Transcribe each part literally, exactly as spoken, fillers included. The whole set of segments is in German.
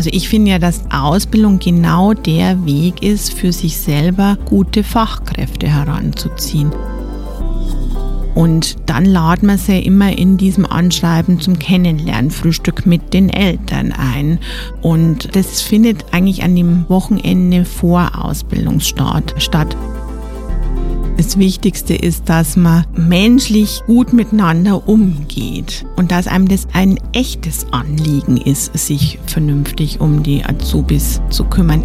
Also ich finde ja, dass Ausbildung genau der Weg ist, für sich selber gute Fachkräfte heranzuziehen. Und dann laden wir sie immer in diesem Anschreiben zum Kennenlernfrühstück mit den Eltern ein. Und das findet eigentlich an dem Wochenende vor Ausbildungsstart statt. Das Wichtigste ist, dass man menschlich gut miteinander umgeht und dass einem das ein echtes Anliegen ist, sich vernünftig um die Azubis zu kümmern.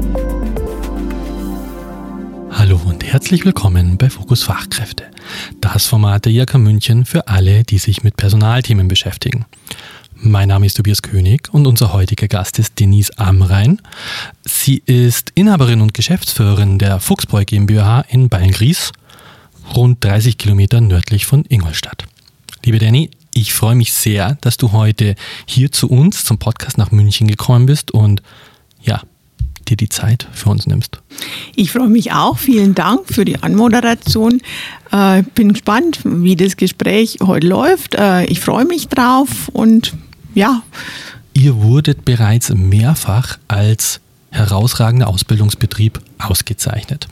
Hallo und herzlich willkommen bei Fokus Fachkräfte, das Format der I H K München für alle, die sich mit Personalthemen beschäftigen. Mein Name ist Tobias König und unser heutiger Gast ist Denise Amrein. Sie ist Inhaberin und Geschäftsführerin der Fuchsbräu GmbH in Beilngries, rund dreißig Kilometer nördlich von Ingolstadt. Liebe Dani, ich freue mich sehr, dass du heute hier zu uns zum Podcast nach München gekommen bist und ja, dir die Zeit für uns nimmst. Ich freue mich auch. Vielen Dank für die Anmoderation. Ich äh, bin gespannt, wie das Gespräch heute läuft. Äh, ich freue mich drauf und ja. Ihr wurdet bereits mehrfach als herausragender Ausbildungsbetrieb ausgezeichnet.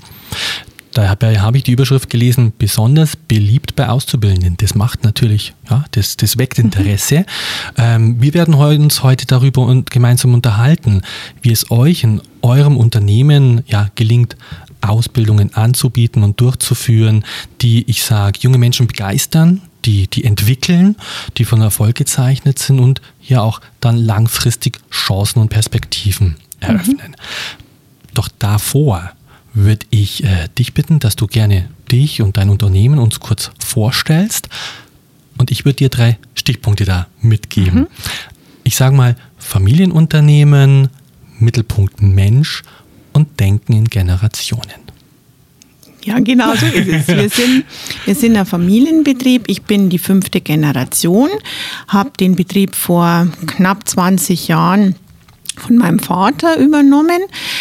Dabei habe ich die Überschrift gelesen, besonders beliebt bei Auszubildenden. Das macht natürlich, ja, das, das weckt Interesse. Mhm. Ähm, wir werden uns heute darüber und gemeinsam unterhalten, wie es euch in eurem Unternehmen ja, gelingt, Ausbildungen anzubieten und durchzuführen, die, ich sage, junge Menschen begeistern, die, die entwickeln, die von Erfolg gezeichnet sind und ja auch dann langfristig Chancen und Perspektiven eröffnen. Mhm. Doch davor würde ich äh, dich bitten, dass du gerne dich und dein Unternehmen uns kurz vorstellst und ich würde dir drei Stichpunkte da mitgeben. Mhm. Ich sage mal Familienunternehmen, Mittelpunkt Mensch und Denken in Generationen. Ja, genau so ist es. Wir sind, wir sind ein Familienbetrieb. Ich bin die fünfte Generation, habe den Betrieb vor knapp zwanzig Jahren von meinem Vater übernommen.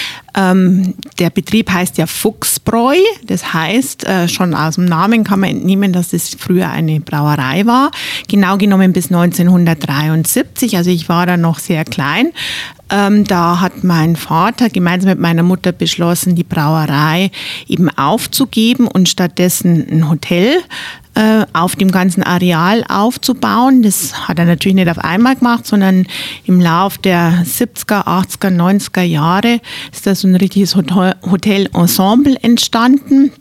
Ähm, der Betrieb heißt ja Fuchsbräu. Das heißt, äh, schon aus dem Namen kann man entnehmen, dass es früher eine Brauerei war. Genau genommen bis neunzehnhundertdreiundsiebzig. Also ich war da noch sehr klein. Ähm, da hat mein Vater gemeinsam mit meiner Mutter beschlossen, die Brauerei eben aufzugeben und stattdessen ein Hotel äh, auf dem ganzen Areal aufzubauen. Das hat er natürlich nicht auf einmal gemacht, sondern im Lauf der siebziger, achtziger, neunziger Jahre ist da so ein richtiges Hotel- Hotelensemble entstanden.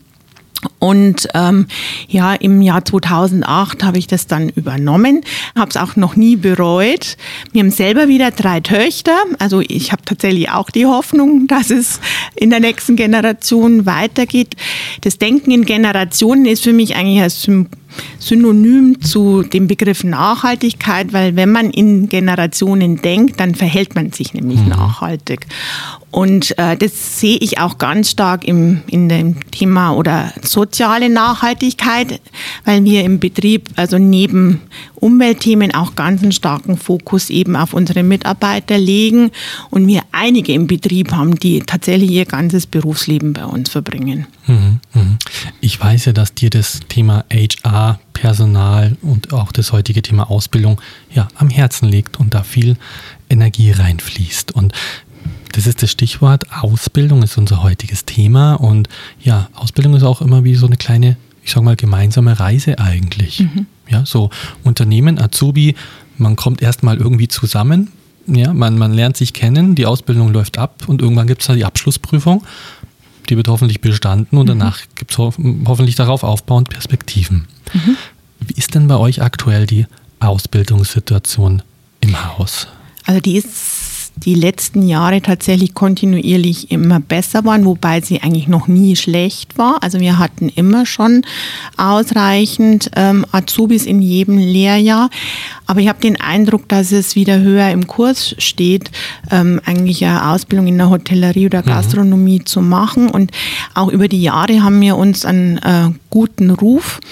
Und ähm, ja, im Jahr zweitausendacht habe ich das dann übernommen, habe es auch noch nie bereut. Wir haben selber wieder drei Töchter, also ich habe tatsächlich auch die Hoffnung, dass es in der nächsten Generation weitergeht. Das Denken in Generationen ist für mich eigentlich ein Synonym zu dem Begriff Nachhaltigkeit, weil wenn man in Generationen denkt, dann verhält man sich nämlich mhm. nachhaltig. Und äh, das sehe ich auch ganz stark im, in dem Thema oder soziale Nachhaltigkeit, weil wir im Betrieb, also neben Umweltthemen auch ganz einen starken Fokus eben auf unsere Mitarbeiter legen und wir einige im Betrieb haben, die tatsächlich ihr ganzes Berufsleben bei uns verbringen. Mhm, mhm. Ich weiß ja, dass dir das Thema H R, Personal und auch das heutige Thema Ausbildung ja am Herzen liegt und da viel Energie reinfließt. Und das ist das Stichwort. Ausbildung ist unser heutiges Thema und ja, Ausbildung ist auch immer wie so eine kleine, ich sag mal, gemeinsame Reise eigentlich. Mhm. Ja, so Unternehmen, Azubi, man kommt erstmal irgendwie zusammen, ja, man, man lernt sich kennen, die Ausbildung läuft ab und irgendwann gibt es da die Abschlussprüfung, die wird hoffentlich bestanden und mhm. danach gibt es ho- hoffentlich darauf aufbauend Perspektiven. Mhm. Wie ist denn bei euch aktuell die Ausbildungssituation im Haus? Also die ist die letzten Jahre tatsächlich kontinuierlich immer besser waren, wobei sie eigentlich noch nie schlecht war. Also wir hatten immer schon ausreichend ähm, Azubis in jedem Lehrjahr. Aber ich habe den Eindruck, dass es wieder höher im Kurs steht, ähm, eigentlich eine Ausbildung in der Hotellerie oder Gastronomie mhm. zu machen. Und auch über die Jahre haben wir uns einen äh, guten Ruf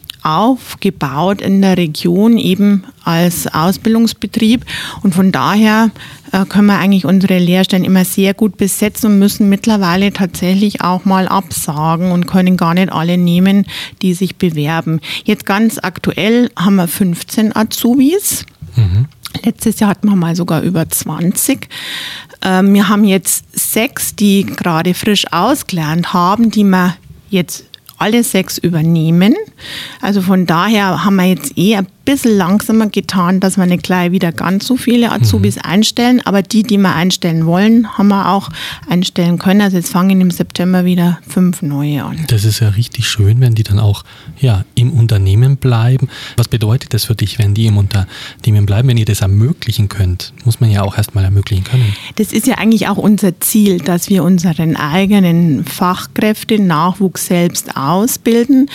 aufgebaut in der Region eben als Ausbildungsbetrieb und von daher äh, können wir eigentlich unsere Lehrstellen immer sehr gut besetzen und müssen mittlerweile tatsächlich auch mal absagen und können gar nicht alle nehmen, die sich bewerben. Jetzt ganz aktuell haben wir fünfzehn Azubis. Mhm. Letztes Jahr hatten wir mal sogar über zwanzig. Ähm, wir haben jetzt sechs, die gerade frisch ausgelernt haben, die wir jetzt alle sechs übernehmen. Also von daher haben wir jetzt eh ein bisschen langsamer getan, dass wir nicht gleich wieder ganz so viele Azubis mhm. einstellen. Aber die, die wir einstellen wollen, haben wir auch einstellen können. Also jetzt fangen im September wieder fünf neue an. Das ist ja richtig schön, wenn die dann auch ja, im Unternehmen bleiben. Was bedeutet das für dich, wenn die im Unternehmen bleiben? Wenn ihr das ermöglichen könnt, muss man ja auch erstmal ermöglichen können. Das ist ja eigentlich auch unser Ziel, dass wir unseren eigenen Fachkräfte-Nachwuchs selbst ausbilden.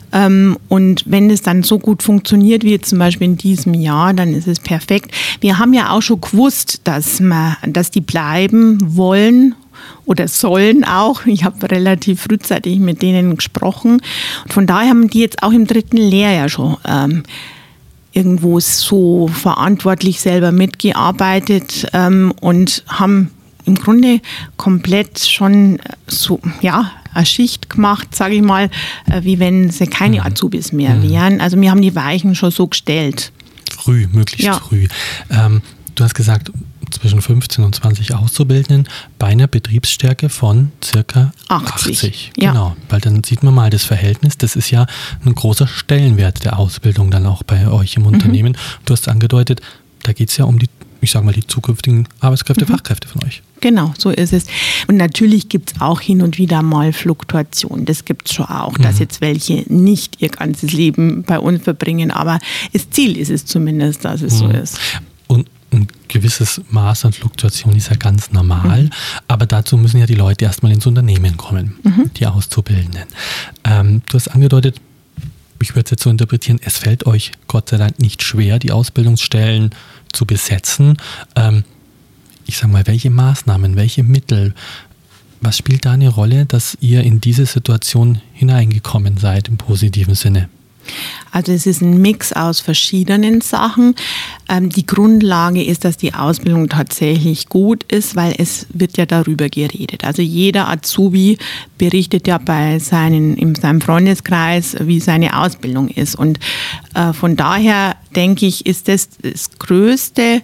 Und wenn es dann so gut funktioniert wie zum Beispiel in diesem Jahr, dann ist es perfekt. Wir haben ja auch schon gewusst, dass, wir, dass die bleiben wollen oder sollen auch. Ich habe relativ frühzeitig mit denen gesprochen. Und von daher haben die jetzt auch im dritten Lehrjahr schon ähm, irgendwo so verantwortlich selber mitgearbeitet ähm, und haben im Grunde komplett schon so, ja, eine Schicht gemacht, sage ich mal, wie wenn sie keine Azubis mehr mhm. wären. Also wir haben die Weichen schon so gestellt. Früh, möglichst ja. früh. Ähm, du hast gesagt, zwischen fünfzehn und zwanzig Auszubildenden bei einer Betriebsstärke von circa achtzig. achtzig. Ja. Genau, weil dann sieht man mal das Verhältnis. Das ist ja ein großer Stellenwert der Ausbildung dann auch bei euch im Unternehmen. Mhm. Du hast angedeutet, da geht es ja um die, ich sage mal, die zukünftigen Arbeitskräfte, mhm. Fachkräfte von euch. Genau, so ist es. Und natürlich gibt es auch hin und wieder mal Fluktuation. Das gibt es schon auch, mhm. dass jetzt welche nicht ihr ganzes Leben bei uns verbringen. Aber das Ziel ist es zumindest, dass es mhm. so ist. Und ein gewisses Maß an Fluktuation ist ja ganz normal. Mhm. Aber dazu müssen ja die Leute erstmal ins Unternehmen kommen, mhm. die Auszubildenden. Ähm, du hast angedeutet, ich würde es jetzt so interpretieren, es fällt euch Gott sei Dank nicht schwer, die Ausbildungsstellen zu besetzen. Ähm, Ich sage mal, welche Maßnahmen, welche Mittel, was spielt da eine Rolle, dass ihr in diese Situation hineingekommen seid im positiven Sinne? Also es ist ein Mix aus verschiedenen Sachen. Ähm, die Grundlage ist, dass die Ausbildung tatsächlich gut ist, weil es wird ja darüber geredet. Also jeder Azubi berichtet ja bei seinen, in seinem Freundeskreis, wie seine Ausbildung ist. Und äh, von daher denke ich, ist das das größte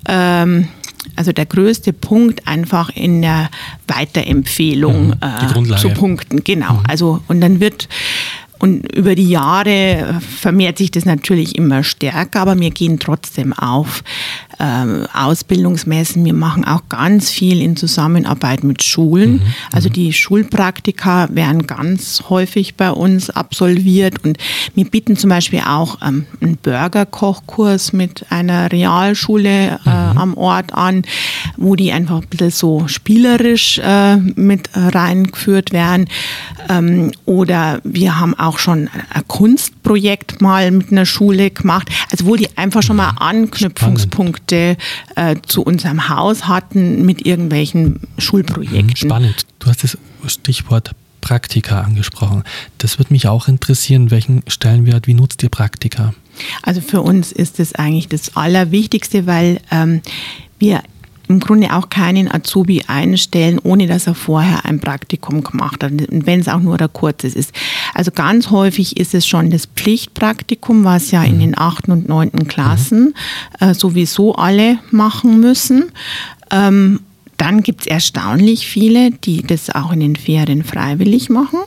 ähm, Also der größte Punkt einfach in der Weiterempfehlung mhm, äh, zu punkten. Genau. Mhm. Also, und dann wird, und über die Jahre vermehrt sich das natürlich immer stärker, aber wir gehen trotzdem auf ähm, Ausbildungsmessen. Wir machen auch ganz viel in Zusammenarbeit mit Schulen. Mhm, also die Schulpraktika werden ganz häufig bei uns absolviert und wir bieten zum Beispiel auch ähm, einen Burgerkochkurs mit einer Realschule äh, mhm. am Ort an, wo die einfach ein bisschen so spielerisch äh, mit reingeführt werden. Ähm, oder wir haben auch schon ein Kunstprojekt mal mit einer Schule gemacht, also wo die einfach schon mal Anknüpfungspunkte Äh, zu unserem Haus hatten mit irgendwelchen Schulprojekten. Spannend. Du hast das Stichwort Praktika angesprochen. Das würde mich auch interessieren, welchen Stellenwert, wie nutzt ihr Praktika? Also für uns ist das eigentlich das Allerwichtigste, weil ähm, wir im Grunde auch keinen Azubi einstellen, ohne dass er vorher ein Praktikum gemacht hat, wenn es auch nur ein kurzes ist. Also ganz häufig ist es schon das Pflichtpraktikum, was ja in den achten und neunten Klassen äh, sowieso alle machen müssen. Ähm, dann gibt es erstaunlich viele, die das auch in den Ferien freiwillig machen.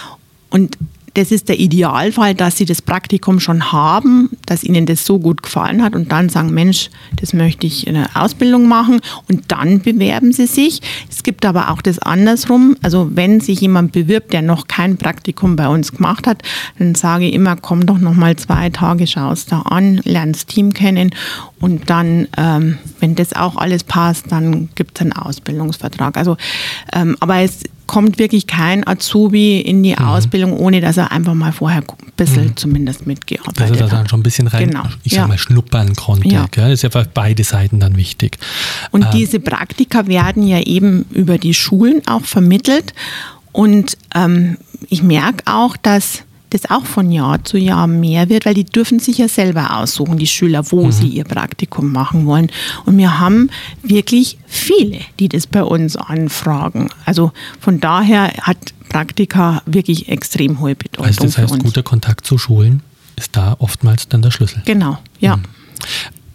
Und das ist der Idealfall, dass sie das Praktikum schon haben, dass ihnen das so gut gefallen hat und dann sagen, Mensch, das möchte ich in eine Ausbildung machen und dann bewerben sie sich. Es gibt aber auch das andersrum, also wenn sich jemand bewirbt, der noch kein Praktikum bei uns gemacht hat, dann sage ich immer, komm doch noch mal zwei Tage, schau es da an, lern das Team kennen und dann, ähm, wenn das auch alles passt, dann gibt es einen Ausbildungsvertrag. Also, ähm, aber es kommt wirklich kein Azubi in die mhm. Ausbildung, ohne dass er einfach mal vorher ein bisschen mhm. zumindest mitgearbeitet hat. Dass er da dann schon ein bisschen rein, genau. ich sag ja. mal, schnuppern konnte. Ja. Gell? Das ist ja für beide Seiten dann wichtig. Und ähm. diese Praktika werden ja eben über die Schulen auch vermittelt. Und ähm, ich merke auch, dass das auch von Jahr zu Jahr mehr wird, weil die dürfen sich ja selber aussuchen, die Schüler, wo mhm. sie ihr Praktikum machen wollen. Und wir haben wirklich viele, die das bei uns anfragen. Also von daher hat Praktika wirklich extrem hohe Bedeutung also das heißt, für uns. Guter Kontakt zu Schulen ist da oftmals dann der Schlüssel. Genau, ja. Mhm.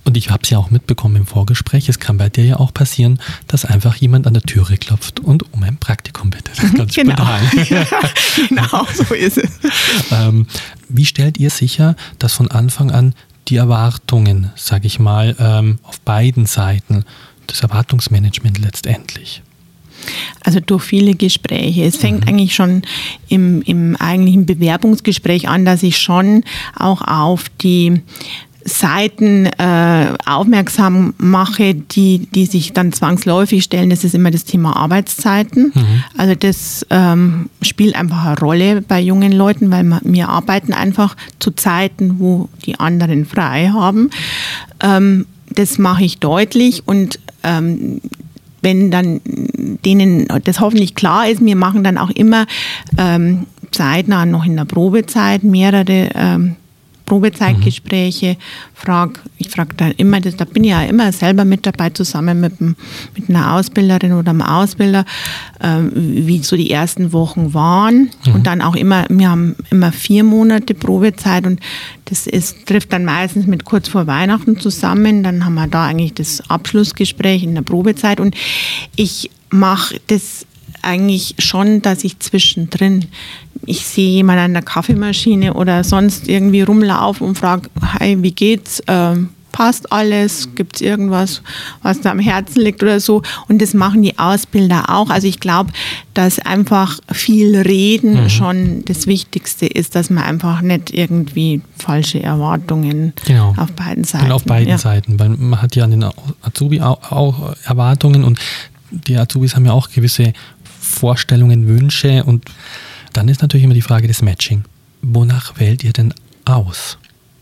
Und ich habe es ja auch mitbekommen im Vorgespräch, es kann bei dir ja auch passieren, dass einfach jemand an der Türe klopft und um ein Praktikum bittet. Das ist ganz genau. spontan. Genau, so ist es. ähm, wie stellt ihr sicher, dass von Anfang an die Erwartungen, sage ich mal, ähm, auf beiden Seiten, das Erwartungsmanagement letztendlich? Also durch viele Gespräche. Es fängt mhm. eigentlich schon im, im eigentlichen Bewerbungsgespräch an, dass ich schon auch auf die Seiten äh, aufmerksam mache, die, die sich dann zwangsläufig stellen. Das ist immer das Thema Arbeitszeiten. Mhm. Also das ähm, spielt einfach eine Rolle bei jungen Leuten, weil wir, wir arbeiten einfach zu Zeiten, wo die anderen frei haben. Ähm, das mache ich deutlich und ähm, wenn dann denen das hoffentlich klar ist, wir machen dann auch immer ähm, zeitnah noch in der Probezeit mehrere ähm, Probezeitgespräche. Frag, ich frage dann immer, das, da bin ich ja immer selber mit dabei, zusammen mit, mit einer Ausbilderin oder einem Ausbilder, ähm, wie so die ersten Wochen waren. Mhm. Und dann auch immer, wir haben immer vier Monate Probezeit und das ist, trifft dann meistens mit kurz vor Weihnachten zusammen. Dann haben wir da eigentlich das Abschlussgespräch in der Probezeit und ich mache das eigentlich schon, dass ich zwischendrin, ich sehe jemanden an der Kaffeemaschine oder sonst irgendwie rumlaufen und frage, hey, wie geht's? Ähm, passt alles? Gibt es irgendwas, was da am Herzen liegt oder so? Und das machen die Ausbilder auch. Also ich glaube, dass einfach viel Reden mhm. schon das Wichtigste ist, dass man einfach nicht irgendwie falsche Erwartungen genau. auf beiden Seiten. Genau, auf beiden ja. Seiten, weil man hat ja an den Azubi auch, auch Erwartungen und die Azubis haben ja auch gewisse Vorstellungen, Wünsche und dann ist natürlich immer die Frage des Matching. Wonach wählt ihr denn aus?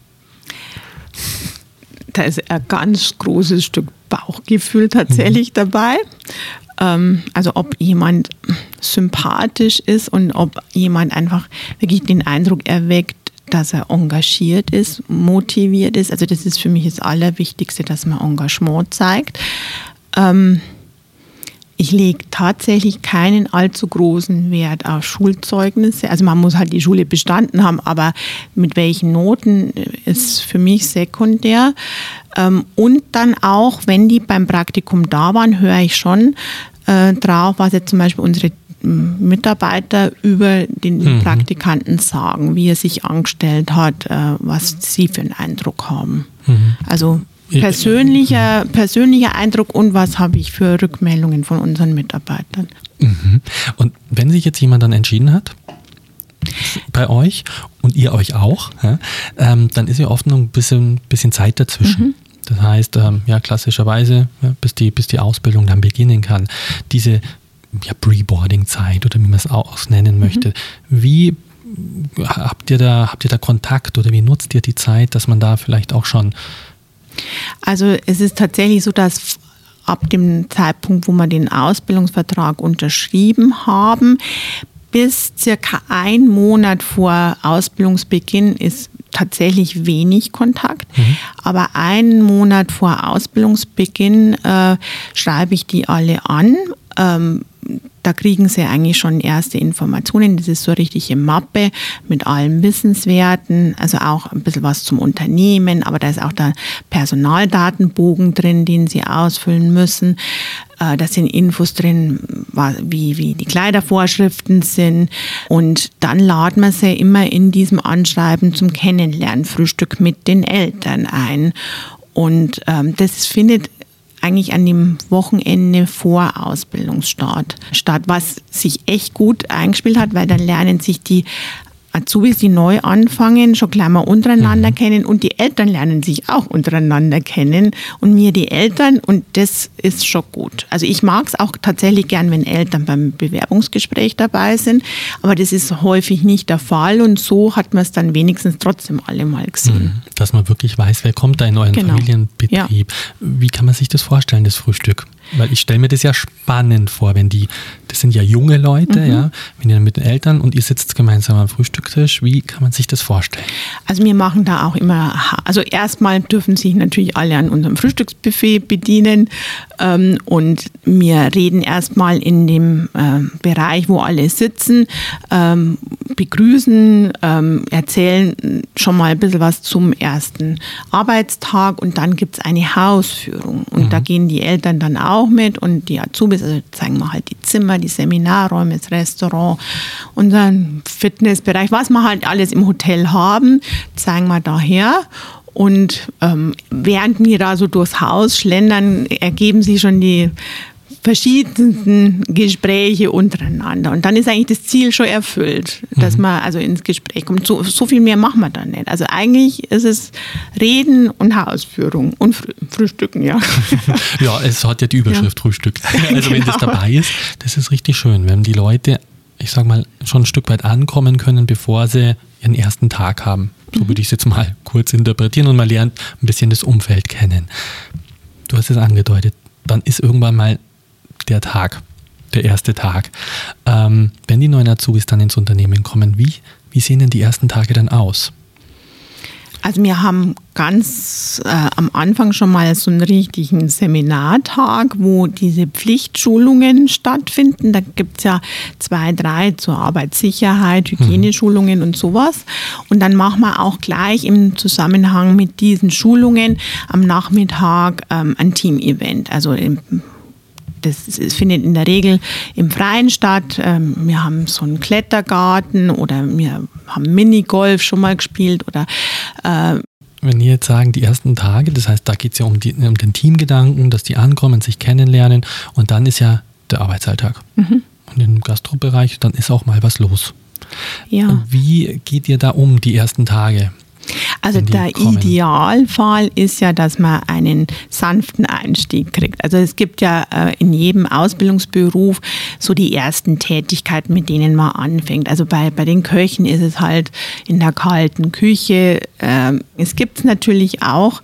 Da ist ein ganz großes Stück Bauchgefühl tatsächlich mhm. dabei. Ähm, also ob jemand sympathisch ist und ob jemand einfach wirklich den Eindruck erweckt, dass er engagiert ist, motiviert ist. Also das ist für mich das Allerwichtigste, dass man Engagement zeigt. Ähm, Ich lege tatsächlich keinen allzu großen Wert auf Schulzeugnisse. Also man muss halt die Schule bestanden haben, aber mit welchen Noten ist für mich sekundär. Und dann auch, wenn die beim Praktikum da waren, höre ich schon äh, drauf, was jetzt zum Beispiel unsere Mitarbeiter über den mhm. Praktikanten sagen, wie er sich angestellt hat, äh, was sie für einen Eindruck haben. Mhm. Also Persönlicher, persönlicher Eindruck und was habe ich für Rückmeldungen von unseren Mitarbeitern. Mhm. Und wenn sich jetzt jemand dann entschieden hat, bei euch und ihr euch auch, ja, ähm, dann ist ja oft noch ein bisschen, bisschen Zeit dazwischen. Mhm. Das heißt, ähm, ja klassischerweise, ja, bis, die, bis die Ausbildung dann beginnen kann. Diese ja, Pre-Boarding-Zeit oder wie man es auch nennen möchte. Mhm. Wie habt ihr da, habt ihr da Kontakt oder wie nutzt ihr die Zeit, dass man da vielleicht auch schon... Also es ist tatsächlich so, dass ab dem Zeitpunkt, wo wir den Ausbildungsvertrag unterschrieben haben, bis circa ein Monat vor Ausbildungsbeginn ist tatsächlich wenig Kontakt. Mhm. Aber einen Monat vor Ausbildungsbeginn äh, schreibe ich die alle an. Ähm, Da kriegen sie eigentlich schon erste Informationen. Das ist so eine richtige Mappe mit allen Wissenswerten, also auch ein bisschen was zum Unternehmen, aber da ist auch der Personaldatenbogen drin, den sie ausfüllen müssen. Da sind Infos drin, wie, wie die Kleidervorschriften sind. Und dann laden wir sie immer in diesem Anschreiben zum Kennenlernfrühstück mit den Eltern ein. Und ähm, das findet eigentlich an dem Wochenende vor Ausbildungsstart statt, was sich echt gut eingespielt hat, weil dann lernen sich die Azubis, die neu anfangen, schon gleich mal untereinander mhm. kennen und die Eltern lernen sich auch untereinander kennen und mir die Eltern und das ist schon gut. Also ich mag es auch tatsächlich gern, wenn Eltern beim Bewerbungsgespräch dabei sind, aber das ist häufig nicht der Fall und so hat man es dann wenigstens trotzdem alle mal gesehen. Dass man wirklich weiß, wer kommt da in euren genau. Familienbetrieb. Ja. Wie kann man sich das vorstellen, das Frühstück? Weil ich stelle mir das ja spannend vor, wenn die, das sind ja junge Leute, mhm. ja, wenn ihr mit den Eltern und ihr sitzt gemeinsam am Frühstückstisch, wie kann man sich das vorstellen? Also wir machen da auch immer, also erstmal dürfen sich natürlich alle an unserem Frühstücksbuffet bedienen, Ähm, und wir reden erstmal in dem äh, Bereich, wo alle sitzen, ähm, begrüßen, ähm, erzählen schon mal ein bisschen was zum ersten Arbeitstag und dann gibt es eine Hausführung. Und mhm. da gehen die Eltern dann auch mit und die Azubis, also zeigen wir halt die Zimmer, die Seminarräume, das Restaurant, unseren Fitnessbereich, was wir halt alles im Hotel haben, zeigen wir daher. Und ähm, während wir da so durchs Haus schlendern, ergeben sich schon die verschiedensten Gespräche untereinander. Und dann ist eigentlich das Ziel schon erfüllt, dass mhm. man also ins Gespräch kommt. So, so viel mehr machen wir dann nicht. Also eigentlich ist es Reden und Hausführung und Frü- Frühstücken, ja. Ja, es hat ja die Überschrift ja. Frühstück. Also wenn genau. das dabei ist, das ist richtig schön, wenn die Leute, ich sag mal, schon ein Stück weit ankommen können, bevor sie ihren ersten Tag haben. So würde ich es jetzt mal kurz interpretieren und man lernt ein bisschen das Umfeld kennen. Du hast es angedeutet, dann ist irgendwann mal der Tag, der erste Tag. Ähm, wenn die neuen Azubis dann ins Unternehmen kommen, wie, wie sehen denn die ersten Tage dann aus? Also wir haben ganz äh, am Anfang schon mal so einen richtigen Seminartag, wo diese Pflichtschulungen stattfinden. Da gibt es ja zwei, drei zur Arbeitssicherheit, Hygieneschulungen mhm. und sowas. Und dann machen wir auch gleich im Zusammenhang mit diesen Schulungen am Nachmittag ähm, ein Team-Event. Also im Das findet in der Regel im Freien statt. Wir haben so einen Klettergarten oder wir haben Minigolf schon mal gespielt. Oder, äh Wenn ihr jetzt sagen, die ersten Tage, das heißt, da geht es ja um, die, um den Teamgedanken, dass die ankommen, sich kennenlernen und dann ist ja der Arbeitsalltag. Mhm. Und im Gastrobereich, dann ist auch mal was los. Ja. Wie geht ihr da um, die ersten Tage? Also der kommen. Idealfall ist ja, dass man einen sanften Einstieg kriegt. Also es gibt ja äh, in jedem Ausbildungsberuf so die ersten Tätigkeiten, mit denen man anfängt. Also bei, bei den Köchen ist es halt in der kalten Küche. Ähm, es gibt es natürlich auch,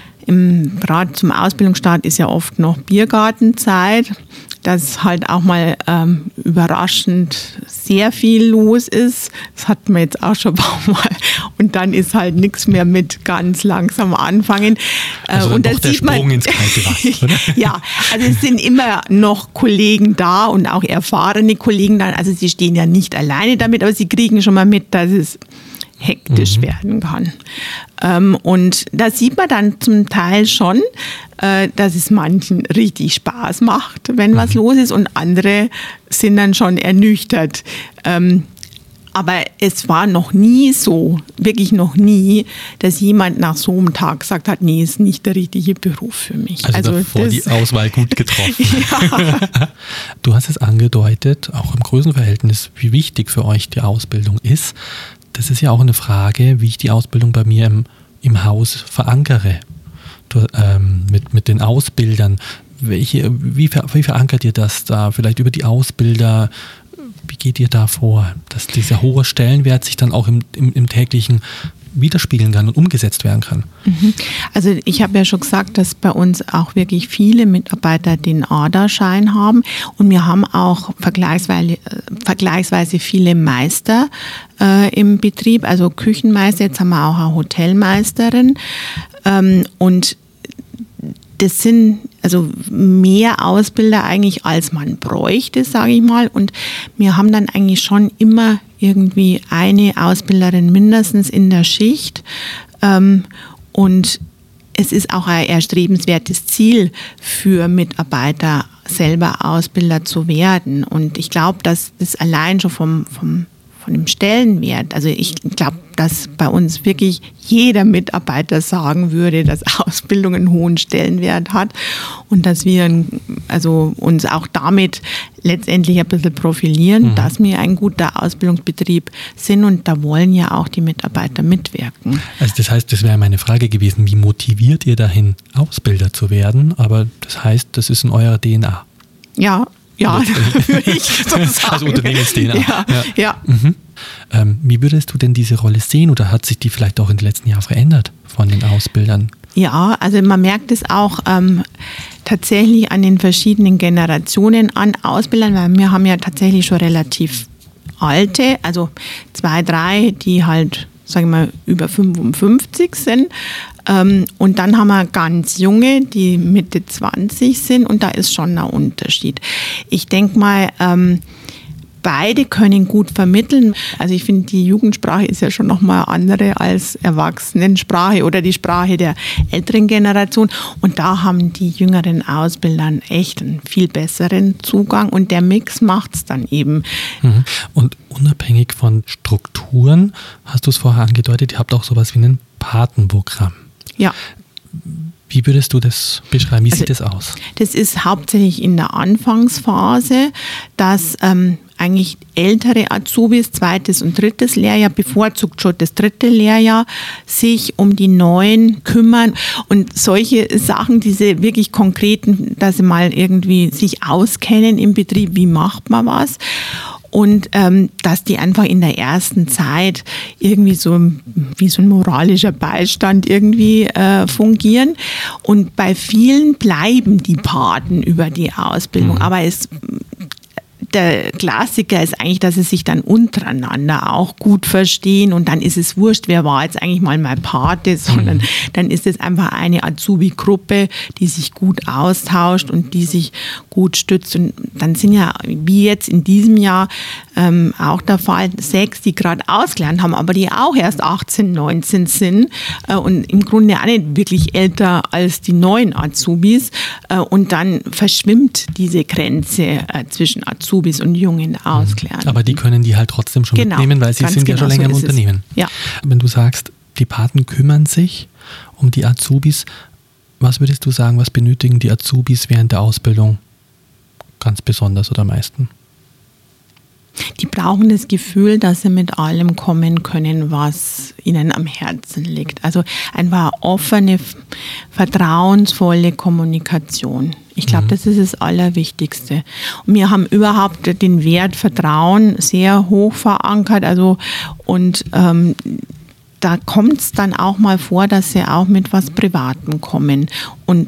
gerade zum Ausbildungsstart ist ja oft noch Biergartenzeit, dass halt auch mal ähm, überraschend sehr viel los ist. Das hatten wir jetzt auch schon ein paar Mal. Und dann ist halt nichts mehr mit ganz langsam anfangen. Also dann und das der sieht Sprung man, ins kalte Wasser, oder? Ja, also es sind immer noch Kollegen da und auch erfahrene Kollegen da. Also sie stehen ja nicht alleine damit, aber sie kriegen schon mal mit, dass es hektisch mhm. werden kann. Ähm, und da sieht man dann zum Teil schon, äh, dass es manchen richtig Spaß macht, wenn mhm. was los ist und andere sind dann schon ernüchtert. Ähm, aber es war noch nie so, wirklich noch nie, dass jemand nach so einem Tag gesagt hat, nee, ist nicht der richtige Beruf für mich. Also, also davor die Auswahl gut getroffen. Ja. Du hast es angedeutet, auch im Größenverhältnis, wie wichtig für euch die Ausbildung ist. Das ist ja auch eine Frage, wie ich die Ausbildung bei mir im, im Haus verankere. Du, ähm, mit, mit den Ausbildern. Welche, wie, wie verankert ihr das da? Vielleicht über die Ausbilder. Wie geht ihr da vor, dass dieser hohe Stellenwert sich dann auch im, im, im täglichen widerspiegeln kann und umgesetzt werden kann? Also ich habe ja schon gesagt, dass bei uns auch wirklich viele Mitarbeiter den A D A-Schein haben und wir haben auch vergleichsweise, vergleichsweise viele Meister äh, im Betrieb, also Küchenmeister, jetzt haben wir auch eine Hotelmeisterin ähm, und das sind also mehr Ausbilder eigentlich, als man bräuchte, sage ich mal. Und wir haben dann eigentlich schon immer irgendwie eine Ausbilderin mindestens in der Schicht. Und es ist auch ein erstrebenswertes Ziel für Mitarbeiter, selber Ausbilder zu werden. Und ich glaube, dass das allein schon vom, vom von dem Stellenwert, also ich glaube, dass bei uns wirklich jeder Mitarbeiter sagen würde, dass Ausbildung einen hohen Stellenwert hat und dass wir also uns auch damit letztendlich ein bisschen profilieren, mhm. dass wir ein guter Ausbildungsbetrieb sind und da wollen ja auch die Mitarbeiter mitwirken. Also das heißt, das wäre meine Frage gewesen, wie motiviert ihr dahin, Ausbilder zu werden? Aber das heißt, das ist in eurer D N A. Ja, Ja, würde ich so sagen. Also Unternehmens-D N A. Ja, ja. ja. Mhm. Ähm, wie würdest du denn diese Rolle sehen oder hat sich die vielleicht auch in den letzten Jahren verändert von den Ausbildern? Ja, also man merkt es auch ähm, tatsächlich an den verschiedenen Generationen an Ausbildern, weil wir haben ja tatsächlich schon relativ alte, also zwei, drei, die halt sagen wir mal, über fünfundfünfzig sind. Ähm, und dann haben wir ganz junge, die Mitte zwanzig sind und da ist schon ein Unterschied. Ich denke mal, ähm, beide können gut vermitteln. Also ich finde, die Jugendsprache ist ja schon nochmal andere als Erwachsenensprache oder die Sprache der älteren Generation. Und da haben die jüngeren Ausbilder echt einen viel besseren Zugang und der Mix macht es dann eben. Und unabhängig von Strukturen, hast du es vorher angedeutet, ihr habt auch sowas wie ein Patenprogramm. Ja. Wie würdest du das beschreiben? Wie also, sieht das aus? Das ist hauptsächlich in der Anfangsphase, dass ähm, eigentlich ältere Azubis, zweites und drittes Lehrjahr, bevorzugt schon das dritte Lehrjahr, sich um die Neuen kümmern. Und solche Sachen, diese wirklich konkreten, dass sie mal irgendwie sich auskennen im Betrieb, wie macht man was. Und ähm, dass die einfach in der ersten Zeit irgendwie so wie so ein moralischer Beistand irgendwie äh, fungieren. Und bei vielen bleiben die Paten über die Ausbildung. Mhm. Aber es der Klassiker ist eigentlich, dass sie sich dann untereinander auch gut verstehen und dann ist es wurscht, wer war jetzt eigentlich mal mein Pate, sondern mhm. dann ist es einfach eine Azubi-Gruppe, die sich gut austauscht und die sich gut stützt. Und dann sind ja, wie jetzt in diesem Jahr ähm, auch der Fall, sechs, die gerade ausgelernt haben, aber die auch erst achtzehn, neunzehn sind äh, und im Grunde auch nicht wirklich älter als die neuen Azubis. Äh, und dann verschwimmt diese Grenze äh, zwischen Azubis und jungen Ausklärenden. Aber die können die halt trotzdem schon genau, mitnehmen, weil sie sind genau ja schon länger so im Unternehmen. Ja. Wenn du sagst, die Paten kümmern sich um die Azubis, was würdest du sagen, was benötigen die Azubis während der Ausbildung ganz besonders oder am meisten? Die brauchen das Gefühl, dass sie mit allem kommen können, was ihnen am Herzen liegt. Also einfach offene, vertrauensvolle Kommunikation. Ich glaube, mhm. das ist das Allerwichtigste. Und wir haben überhaupt den Wert Vertrauen sehr hoch verankert. Also und ähm, da kommt es dann auch mal vor, dass sie auch mit was Privatem kommen. Und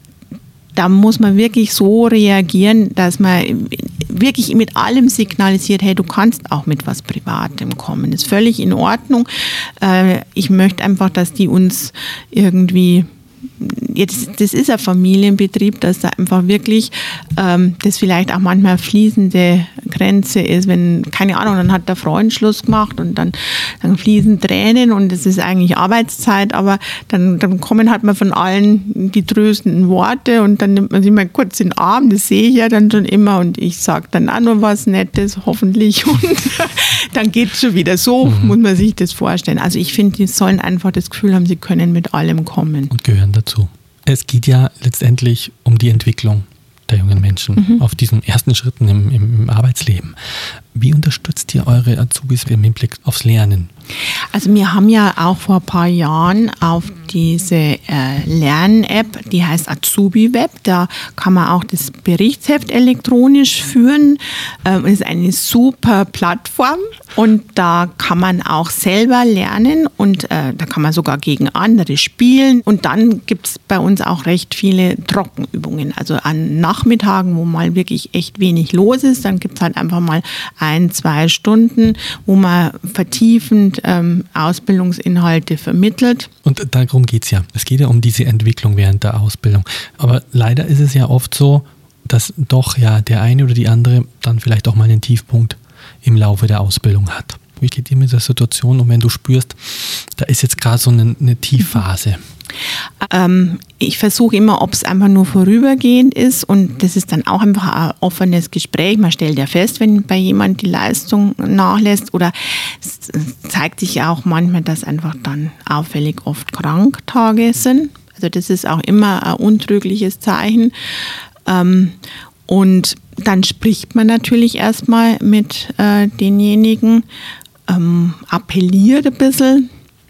da muss man wirklich so reagieren, dass man wirklich mit allem signalisiert, hey, du kannst auch mit was Privatem kommen. Das ist völlig in Ordnung. Ich möchte einfach, dass die uns irgendwie, jetzt, das ist ein Familienbetrieb, dass da einfach wirklich ähm, das vielleicht auch manchmal eine fließende Grenze ist, wenn, keine Ahnung, dann hat der Freund Schluss gemacht und dann, dann fließen Tränen und es ist eigentlich Arbeitszeit, aber dann, dann kommen halt mal von allen die tröstenden Worte und dann nimmt man sich mal kurz in den Arm, das sehe ich ja dann schon immer und ich sage dann auch nur was Nettes, hoffentlich, und dann geht es schon wieder. So mhm. muss man sich das vorstellen. Also ich finde, die sollen einfach das Gefühl haben, sie können mit allem kommen. Und gehören dazu. Es geht ja letztendlich um die Entwicklung der jungen Menschen mhm. auf diesen ersten Schritten im, im Arbeitsleben. Wie unterstützt ihr eure Azubis im Hinblick aufs Lernen? Also wir haben ja auch vor ein paar Jahren auf diese äh, Lern-App, die heißt Azubi-Web, da kann man auch das Berichtsheft elektronisch führen. Ähm, ist eine super Plattform und da kann man auch selber lernen und äh, da kann man sogar gegen andere spielen. Und dann gibt es bei uns auch recht viele Trockenübungen. Also an Nachmittagen, wo mal wirklich echt wenig los ist, dann gibt es halt einfach mal ein, zwei Stunden, wo man vertiefend ähm, Ausbildungsinhalte vermittelt. Und darum geht es ja. Es geht ja um diese Entwicklung während der Ausbildung. Aber leider ist es ja oft so, dass doch ja der eine oder die andere dann vielleicht auch mal einen Tiefpunkt im Laufe der Ausbildung hat. Wie geht ihr mit der Situation um, wenn du spürst, da ist jetzt gerade so eine, eine Tiefphase? Ähm, ich versuche immer, ob es einfach nur vorübergehend ist und das ist dann auch einfach ein offenes Gespräch. Man stellt ja fest, wenn bei jemand die Leistung nachlässt oder es zeigt sich ja auch manchmal, dass einfach dann auffällig oft Kranktage sind. Also das ist auch immer ein untrügliches Zeichen. Ähm, und dann spricht man natürlich erstmal mit äh, denjenigen, ähm, appelliert ein bisschen.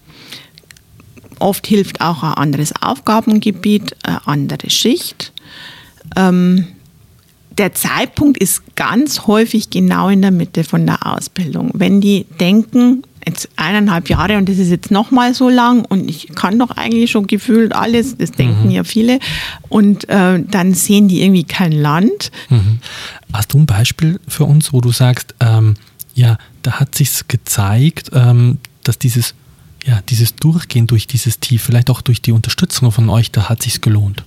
Oft hilft auch ein anderes Aufgabengebiet, eine andere Schicht. Ähm, der Zeitpunkt ist ganz häufig genau in der Mitte von der Ausbildung. Wenn die denken, jetzt eineinhalb Jahre und das ist jetzt nochmal so lang und ich kann doch eigentlich schon gefühlt alles, das denken mhm. ja viele, und äh, dann sehen die irgendwie kein Land. Mhm. Hast du ein Beispiel für uns, wo du sagst, ähm, ja, da hat sich's gezeigt, ähm, dass dieses ja, dieses Durchgehen durch dieses Tief, vielleicht auch durch die Unterstützung von euch, da hat sich's gelohnt?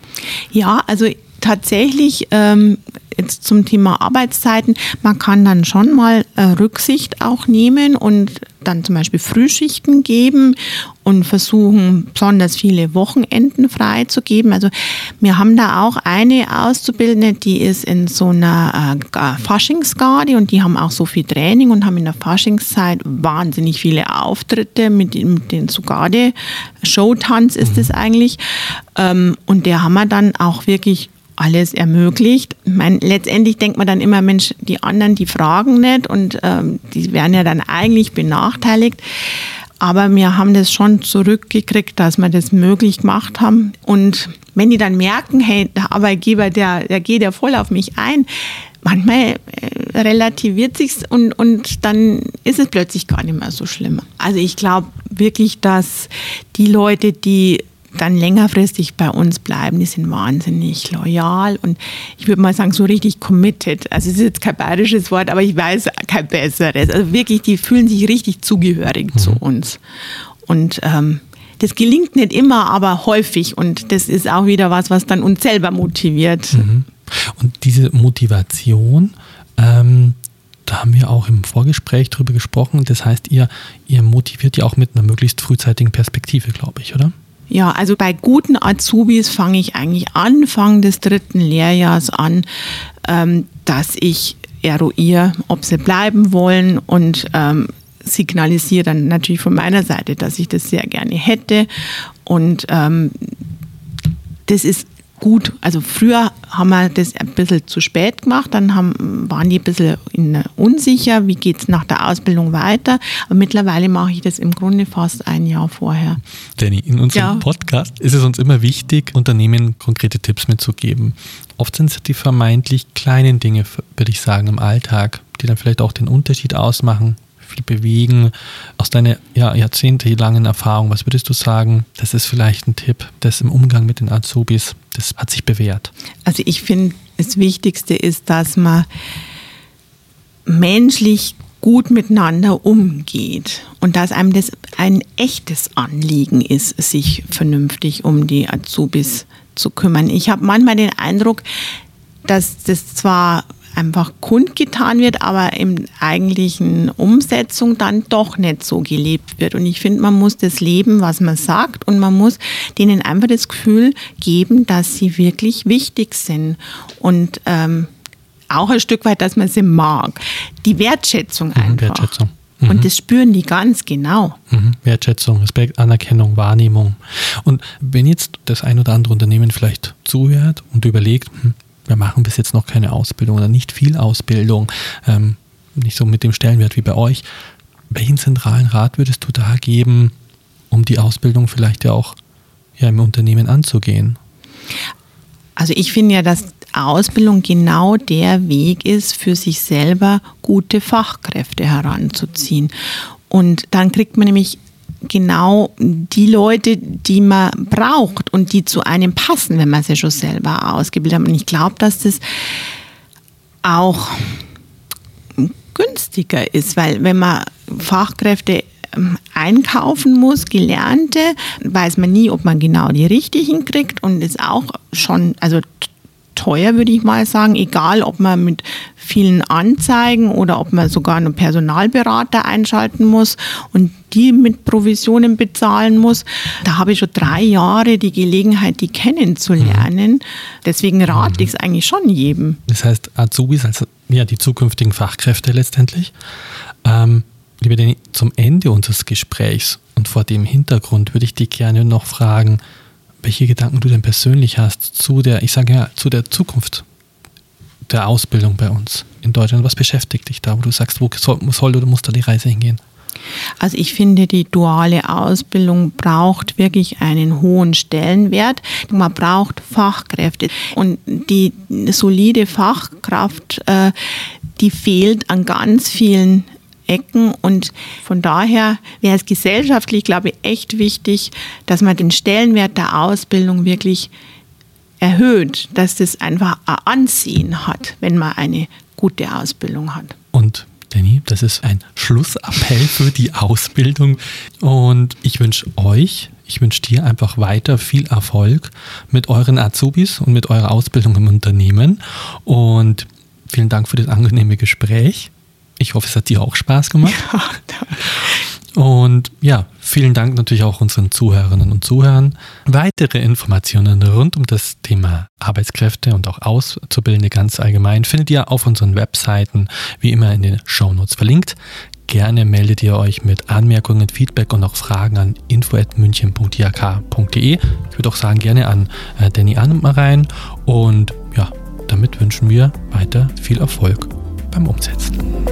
Ja, also tatsächlich ähm, jetzt zum Thema Arbeitszeiten, man kann dann schon mal äh, Rücksicht auch nehmen und dann zum Beispiel Frühschichten geben und versuchen, besonders viele Wochenenden freizugeben. Also wir haben da auch eine Auszubildende, die ist in so einer äh, Faschingsgarde und die haben auch so viel Training und haben in der Faschingszeit wahnsinnig viele Auftritte mit, mit den so Garde, Showtanz ist es eigentlich. Ähm, und der haben wir dann auch wirklich alles ermöglicht. Ich meine, letztendlich denkt man dann immer, Mensch, die anderen, die fragen nicht und ähm, die werden ja dann eigentlich benachteiligt. Aber wir haben das schon zurückgekriegt, dass wir das möglich gemacht haben. Und wenn die dann merken, hey, der Arbeitgeber, der, der geht ja voll auf mich ein, manchmal äh, relativiert sich's und, und dann ist es plötzlich gar nicht mehr so schlimm. Also ich glaube wirklich, dass die Leute, die dann längerfristig bei uns bleiben, die sind wahnsinnig loyal und ich würde mal sagen, so richtig committed. Also es ist jetzt kein bayerisches Wort, aber ich weiß kein besseres. Also wirklich, die fühlen sich richtig zugehörig mhm. zu uns. Und ähm, das gelingt nicht immer, aber häufig und das ist auch wieder was, was dann uns selber motiviert. Mhm. Und diese Motivation, ähm, da haben wir auch im Vorgespräch drüber gesprochen, das heißt, ihr, ihr motiviert ja auch mit einer möglichst frühzeitigen Perspektive, glaube ich, oder? Ja, also bei guten Azubis fange ich eigentlich Anfang des dritten Lehrjahres an, ähm, dass ich eruiere, ob sie bleiben wollen und ähm, signalisiere dann natürlich von meiner Seite, dass ich das sehr gerne hätte. Und ähm, das ist gut. Also früher haben wir das ein bisschen zu spät gemacht, dann haben, waren die ein bisschen in, unsicher, wie geht es nach der Ausbildung weiter. Aber mittlerweile mache ich das im Grunde fast ein Jahr vorher. Danny, in unserem ja. Podcast ist es uns immer wichtig, Unternehmen konkrete Tipps mitzugeben. Oft sind es die vermeintlich kleinen Dinge, würde ich sagen, im Alltag, die dann vielleicht auch den Unterschied ausmachen, viel bewegen. Aus deiner ja, jahrzehntelangen Erfahrung, was würdest du sagen, das ist vielleicht ein Tipp, das im Umgang mit den Azubis, das hat sich bewährt? Also ich finde, das Wichtigste ist, dass man menschlich gut miteinander umgeht und dass einem das ein echtes Anliegen ist, sich vernünftig um die Azubis zu kümmern. Ich habe manchmal den Eindruck, dass das zwar einfach kundgetan wird, aber in eigentlichen Umsetzung dann doch nicht so gelebt wird. Und ich finde, man muss das leben, was man sagt und man muss denen einfach das Gefühl geben, dass sie wirklich wichtig sind und ähm, auch ein Stück weit, dass man sie mag. Die Wertschätzung einfach. Mhm, Wertschätzung. Mhm. Und das spüren die ganz genau. Mhm. Wertschätzung, Respekt, Anerkennung, Wahrnehmung. Und wenn jetzt das ein oder andere Unternehmen vielleicht zuhört und überlegt, hm, wir machen bis jetzt noch keine Ausbildung oder nicht viel Ausbildung, ähm, nicht so mit dem Stellenwert wie bei euch. Welchen zentralen Rat würdest du da geben, um die Ausbildung vielleicht ja auch ja, im Unternehmen anzugehen? Also ich finde ja, dass Ausbildung genau der Weg ist, für sich selber gute Fachkräfte heranzuziehen. Und dann kriegt man nämlich genau die Leute, die man braucht und die zu einem passen, wenn man sie schon selber ausgebildet hat. Und ich glaube, dass das auch günstiger ist, weil wenn man Fachkräfte einkaufen muss, Gelernte, weiß man nie, ob man genau die richtigen kriegt und ist auch schon, also teuer, würde ich mal sagen, egal ob man mit vielen Anzeigen oder ob man sogar einen Personalberater einschalten muss und die mit Provisionen bezahlen muss. Da habe ich schon drei Jahre die Gelegenheit, die kennenzulernen. Deswegen rate ich es eigentlich schon jedem. Das heißt, Azubis, also ja, die zukünftigen Fachkräfte letztendlich. Ähm, liebe Danny, zum Ende unseres Gesprächs und vor dem Hintergrund würde ich dich gerne noch fragen, welche Gedanken du denn persönlich hast zu der, ich sage ja, zu der Zukunft der Ausbildung bei uns in Deutschland. Was beschäftigt dich da, wo du sagst, wo soll, soll oder muss da die Reise hingehen? Also ich finde, die duale Ausbildung braucht wirklich einen hohen Stellenwert. Man braucht Fachkräfte und die solide Fachkraft, äh, die fehlt an ganz vielen Ecken und von daher wäre es gesellschaftlich, glaube ich, echt wichtig, dass man den Stellenwert der Ausbildung wirklich erhöht, dass das einfach ein Ansehen hat, wenn man eine gute Ausbildung hat. Und Danny, das ist ein Schlussappell für die Ausbildung. Und ich wünsche euch, ich wünsche dir einfach weiter viel Erfolg mit euren Azubis und mit eurer Ausbildung im Unternehmen. Und vielen Dank für das angenehme Gespräch. Ich hoffe, es hat dir auch Spaß gemacht. Ja, danke. Und ja, vielen Dank natürlich auch unseren Zuhörerinnen und Zuhörern. Weitere Informationen rund um das Thema Arbeitskräfte und auch Auszubildende ganz allgemein findet ihr auf unseren Webseiten, wie immer in den Shownotes verlinkt. Gerne meldet ihr euch mit Anmerkungen, Feedback und auch Fragen an info at münchen punkt i h k punkt d e. Ich würde auch sagen, gerne an äh, Danny Anmarein. Und ja, damit wünschen wir weiter viel Erfolg beim Umsetzen.